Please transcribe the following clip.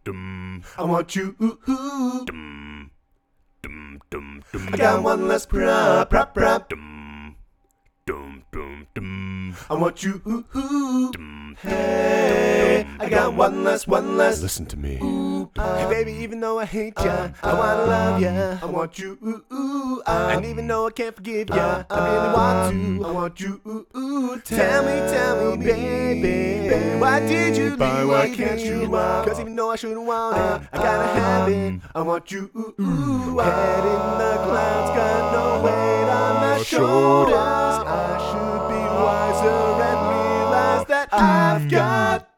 I want you. I got one less prop. I want you. Hey, I got one less. Listen to me. Hey baby, even though I hate ya, I wanna love ya. I want you. And even though I can't forgive ya, I really want to. I want you. Tell me, baby, why did you leave? Why can't you walk? Cause even though I shouldn't want it, I gotta have it. I want you. Head in the clouds, got no weight on my shoulders. I should be wiser and realize that I've got